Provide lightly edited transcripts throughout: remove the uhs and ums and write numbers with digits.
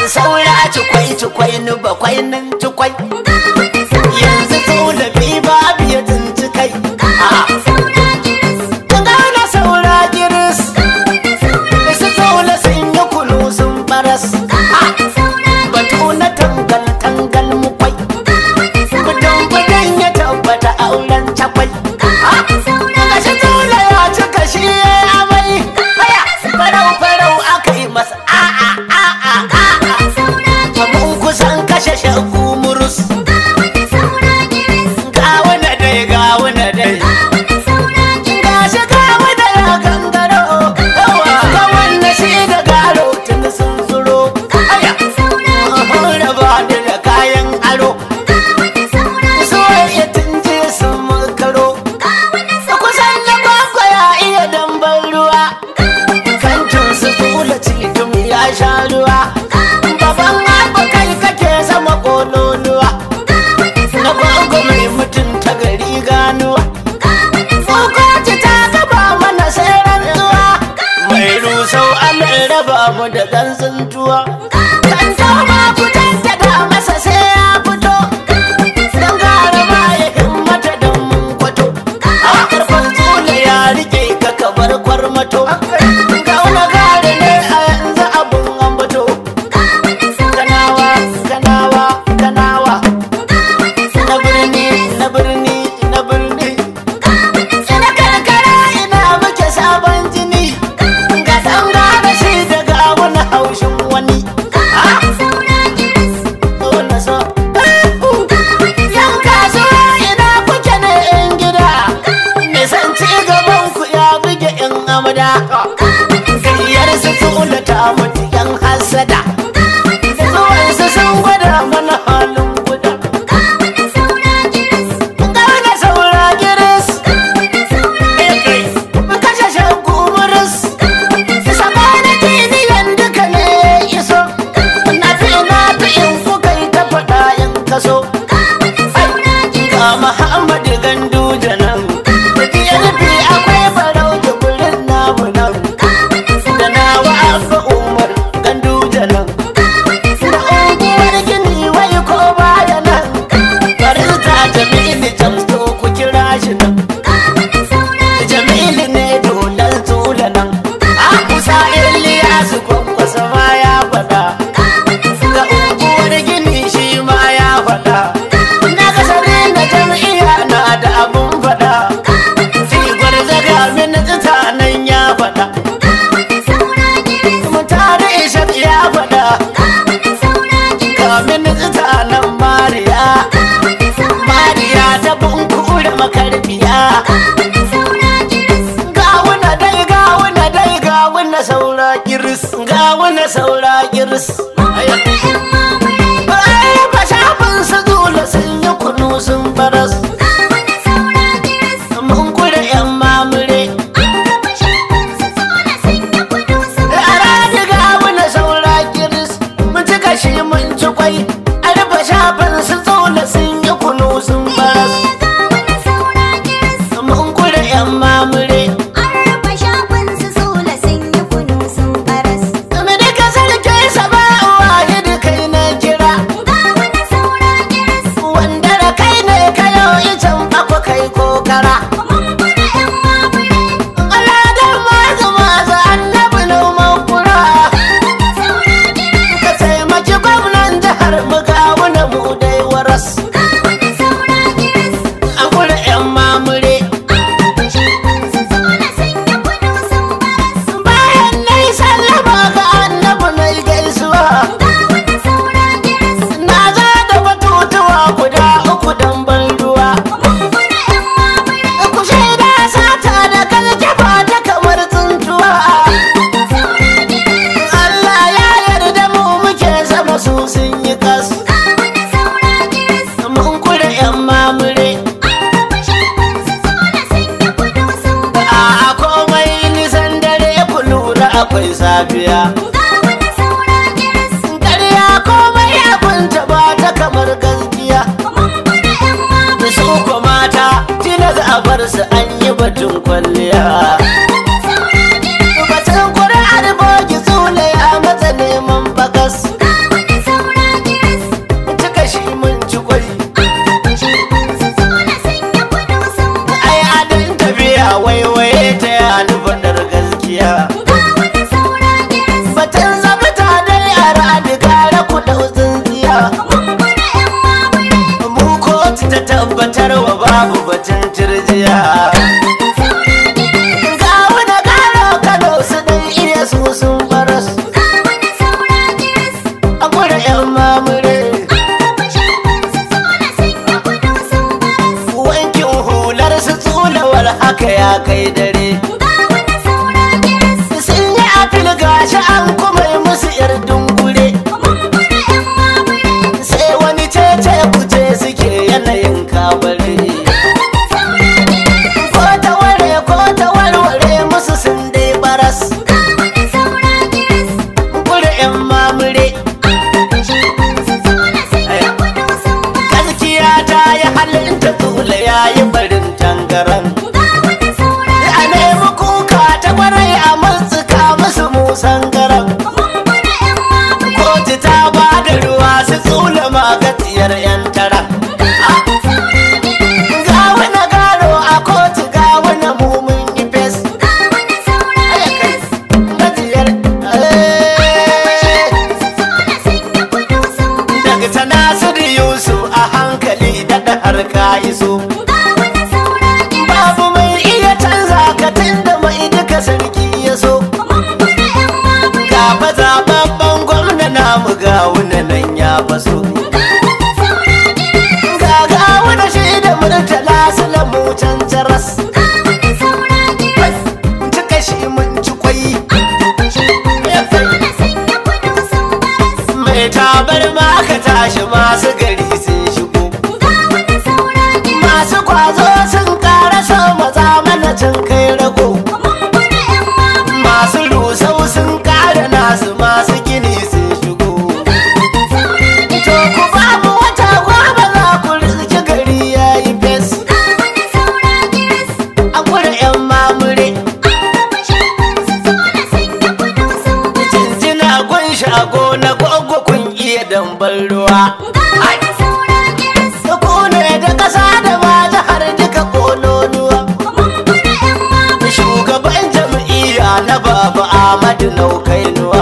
saura cikwai ni bakwai nan cikwai yanzu tsula bi babu ya tunci kai gana saura giris su tsula sun yi kulu sun baras batu na tangal mukwai budan ya tabbata auren cakwai gashi tsula ya cika shi ya amai farau aka yi masa mun kusan kashe shagu murus gawuna dai gashi gawuna ya gangaro gawuna shi da garo tun sun zuro raba da kayan aro soyayya tun je sun makaro kusan na kwakwa ya iya damban ruwa kantin su tula cikin ya sha ruwa baban abba kai kake sama kololuwa na gwagwa mai mutunta gari ganuwa tsokoci ta gaba mana sai rantsuwa mai rusau an raba mu da ganzuntuwa kan toma ku tattaka masa sai ya fito don gara ma ya himmata don mun kwato a karfan tsula ya rike ka kabar kwarmato gauna gari ne a yanzu abun ambato kanawa na birni na karkara ina muke sabon jini ga tsanga da shi daga wani haushin wani yan kasuwa ina kuke ne yan gida nisan ci gaban ku ya buge yan amada gayyar su tula ta mutu yan hasada zuwansu sun gwada mana halin guda gane saura giris kashe shagu muris saba da tiniyan duka ne iso na fi in kuka yi ta faɗa in kaso ga Muhammadu Ganduje nan yarfi akwai barau da burin namu nan da nawa Abba Umar Ganduje nan da unguwar gini wai ko baya nan barista Jamilu Jamsto ku kira shi nan Jamilu ne dolan tula nan Musa Iliyasu kwankwasa ma ya faɗa ga unguwar gini shi ma ya faɗa na kasare na jam'iyya na da abun faɗa sigwar zaga min tsita nan ya faɗa mutane ishaq ya faɗa kamin tsita nan mariya ta bunkura makarbiya gawuna saura kiris ba shafin su zula sun yi kunu sun baras mun kura yan mamure gawuna saura kiris mun cika shi mun ci kwai arba shafin su zula sun yi kunu sun baras mun kura yan mamure akwai safiya ƙarya komai abinta ba ta kamar gaskiya su ko mata tilas a bar su an yi batun kwalliya batun ƙuri'ar bogi zule a matsa neman bakas ga wuna nan ya baso ga wuna shi da murtala salamu can jaras cika shi mun ci kwai mai tabar ma ka tashi masu gari sun shigo masu kwazo sun karasa maza mana can kai rago masu rusau sun kara nasu masu gini sun shigo to ku ba mu wata gwaba za ku rizki gari ya yi fes a kura yan mamure jinjina gun shago na gwagwa kun iya dambar ruwa ku ne da kasa da ma jihar duka kononuwa shugaban jam'iyya na baba Ahmadu Naukainuwa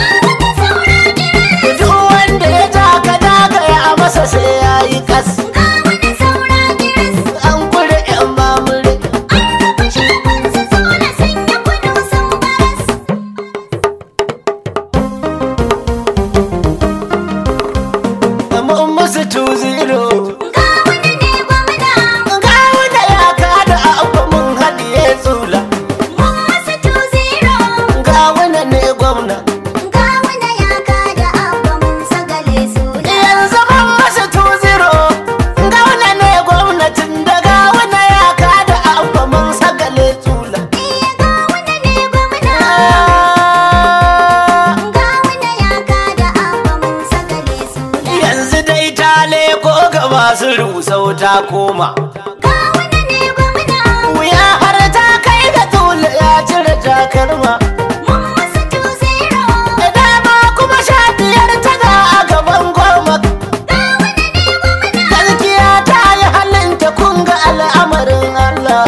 duk wanda ya taka dagaya a masa sai ya yi kas an kure yan mamure mun musu 2-0 gawuna ya kada abu mun haɗiye tsula gawuna ne gwamna yanzu mun masa 2-0 gawuna ne gwamnatin da gawuna ya kada abu mun sagale tsula yanzu dai ta leko ga masu rusau ta koma wuya har ta kai da tula ya cire takalma da dama kuma 15 tana a gaban goma gaskiya ta yi halinta kun ga al'amarin Allah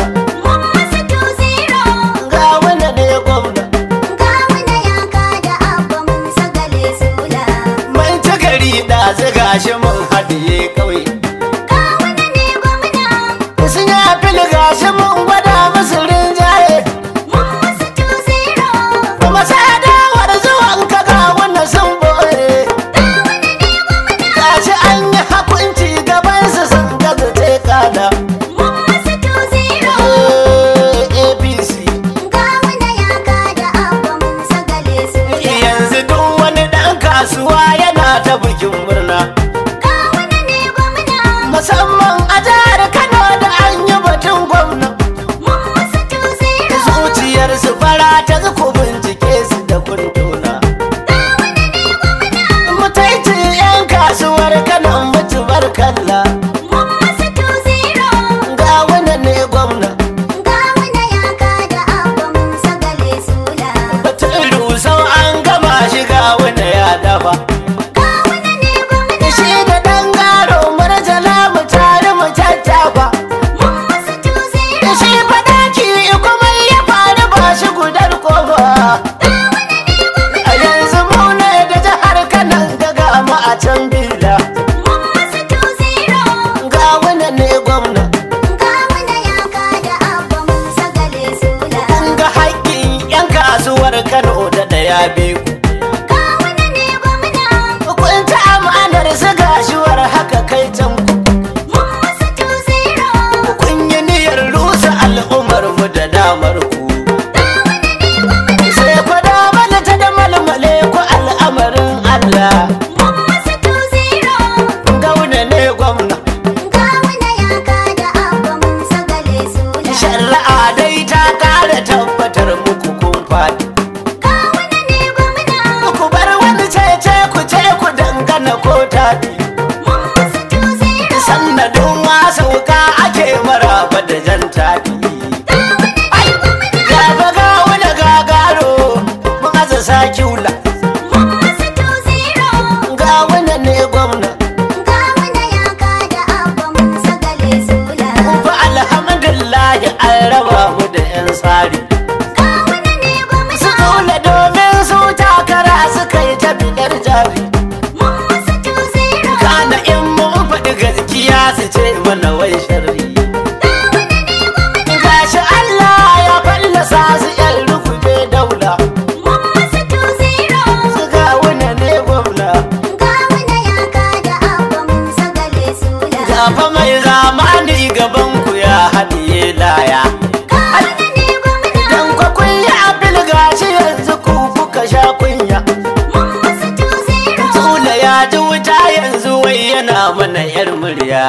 ga wanda ne gwamna mai ta gari da ziga shi mun haɗiye kawai sun yi fili gashi mun gwada musu rinjaye kuma sai dawar zuwan ka ga wannan sun boye gashi an yi hakunci gabansu sun gaza ce kada APC yanzu duk wani ɗan kasuwa yana ta bikin murna musamman a jihar Kano da an yi batun gwamna zuciyar su fara ta ku bincike su da kuntuna mutaici yan kasuwar Kano mutu barkalla ga wani ne gwamna batun rusau an gama shi ga wani ya dafa shi da ɗan garo marjala mu tare mu tattafa shi fadaki kuma ya faru ba shi gudar kofa a yanzu mu ne da jihar Kano daga mu a can bila ga wani ne gwamna kun ga haƙƙin 'yan kasuwar Kano da ɗaya biyu kun ta amanar su gashiwar haka kai can ku kun yi niyyar rusa al'ummar mu da damar ku sai ku damar ta da malmale ku al'amarin Allah gauna ne gwamna shari'a dai ta kara tabbatar muku kun faɗi ku bar wani cece ku dangana ko tafi sannadin wasa wuka ake maraba da jan tafi gaba ga wani gagaro mun aza sakiula ga wani ne gwamna fa alhamdulillah an raba mu da 'yan tsari su tsula domin su takara su kai ta bidar jari kana in mun faɗi gaskiya su ce mana wai sharri gashi Allah ya fallasa su 'yan rukube daula yarda.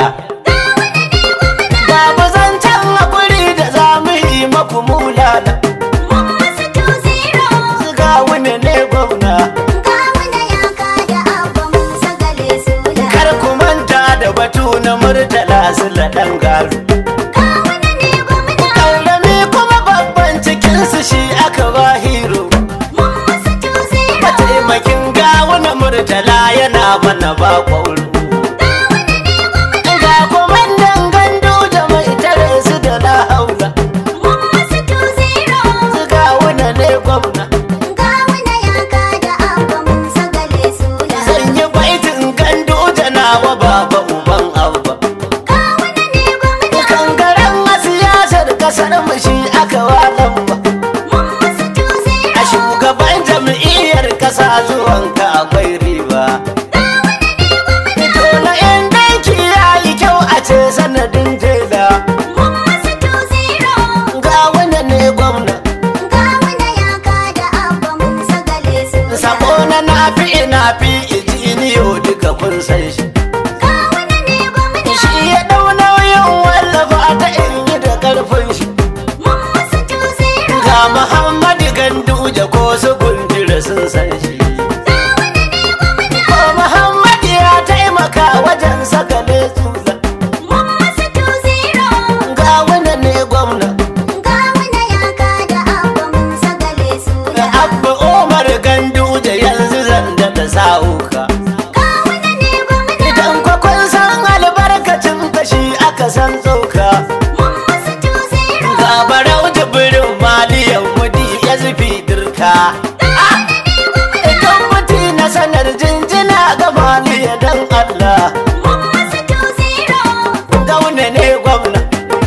Babu zancen hakuri da za mu yi maku mulala. Ga wani ne gwamna. Kar ku manta da batu na Murtala Sula ɗan garu. Ƙarami kuma babban cikinsu shi aka ba hero. Mataimakin gawo na Murtala yana mana ba kwauru. Ga kwamandan gandu da mai tare su da na haula. Su gawo na ne gwamna. Zan yi baitin gandu da nawa baba uban abba. Kangaren a siyasar kasar mu shi aka walan ba. A shugaban jam'iyyar kasa zuwanka akwai riba. Dole in danki ya yi kyau a ce sanadin jela. Ga wani ne gwamna. Sako na nafi ijiniyo duka kun san shi. Shi ya ɗau nauyin wallafa ta inyi da ƙarfin shi. Ga Muhammadu Ganduje ko su gundura sun san shi. Ko Muhammadu ya taimaka wajen sakale tsula. Ga wani ne gwamna. Abba Umar Ganduje yanzu zan da sa'uka. Idan kwakwan san albarkacin kashi aka san tsoka. Ga Barau Jibrin Maliyan Mudi ya zufi dirka. Idan muti na sanar jinjina ga Maliya dan Allah. Gauna ne gwamna.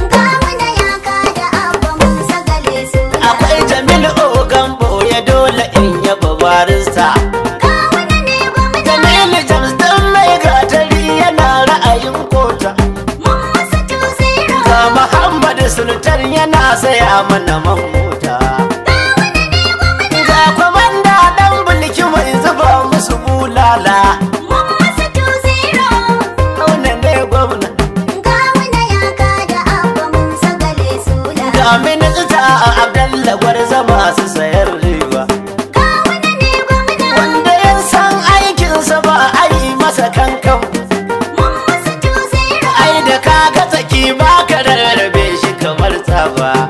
Akwai Jamilu Ogambo ya dole in yaba barista. Jamilu James dan mai gatari yana ra'ayin kota. Ga Muhammadu Sultan yana saya mana man mota. Ga kwamanda dan bulki mai zuba musu bulala. Gauna ne gwamna. Ga minista Abdallah Gwarza masu sayar riba. Wanda ya san aikinsa ba a yi masa kankan. Ai da kaga tsaki ba ka rarrabe shi kamar tsaba.